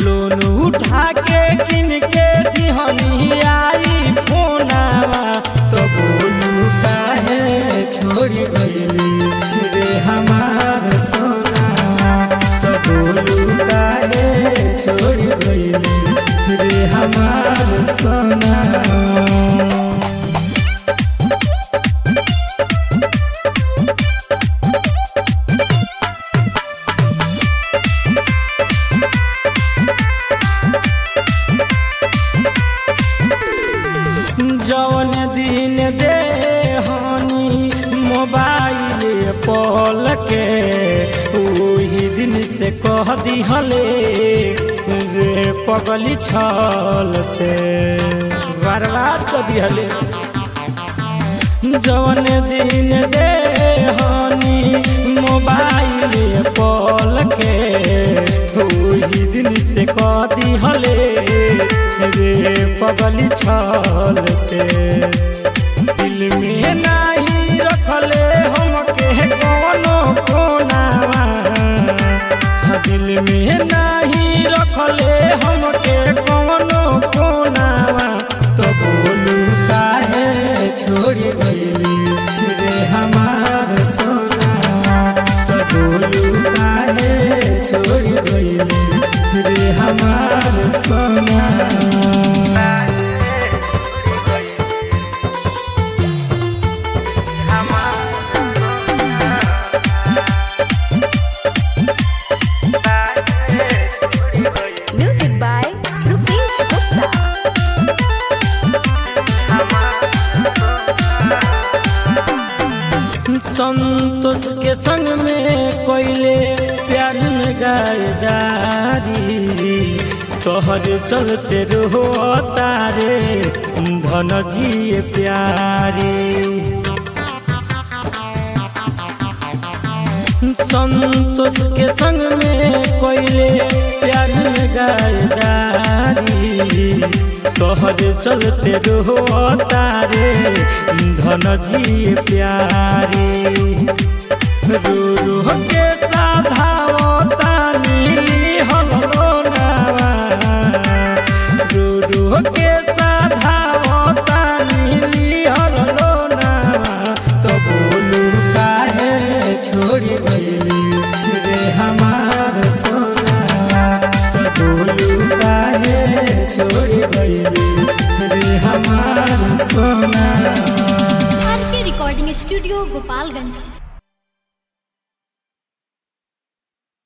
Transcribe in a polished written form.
Loan उठा के किन के दिहनी आई फोनावा तो बोलू काहे छोड़ी गईली रे हमार सोनावा तो बोलू काहे छोड़ी गईली रे हमार सोनावा। जौन दिन दे हनी मोबाइल पल के वही दिन से कह दिहले रे पगली छलते बर्बाद कर दिहले। जौन दिन दे हनी मोबाइल पल के वही दिन से कह दिहले रे पगली छलते दिल में नहीं रखले हमके कौनो कोनावा दिल में नहीं रखले हमके कौनो कोनावा तो बोलू काहे छोड़ी गईली रे हमार सोनावा तो बोलू काहे छोड़ी गईली रे हमार सोनावा। Music by Rupesh Gupta. Santosh के संग में कोयले प्यार में गायदारी तोहर चलते रहो तारे धन जी प्यारी। संतोष के संग में कोयले प्यार में गायदारी तोहर चलते रहो तारे धन जी प्यारी। रो रो के साधावता नीली हलोनावा रो रो के साधावता नीली हलोनावा तो बोलू काहे छोड़ी गईली रे हमार सोनावा तो बोलू काहे छोड़ी गईली रे हमार सोनावा। RK Recording Studio, Gopalganj।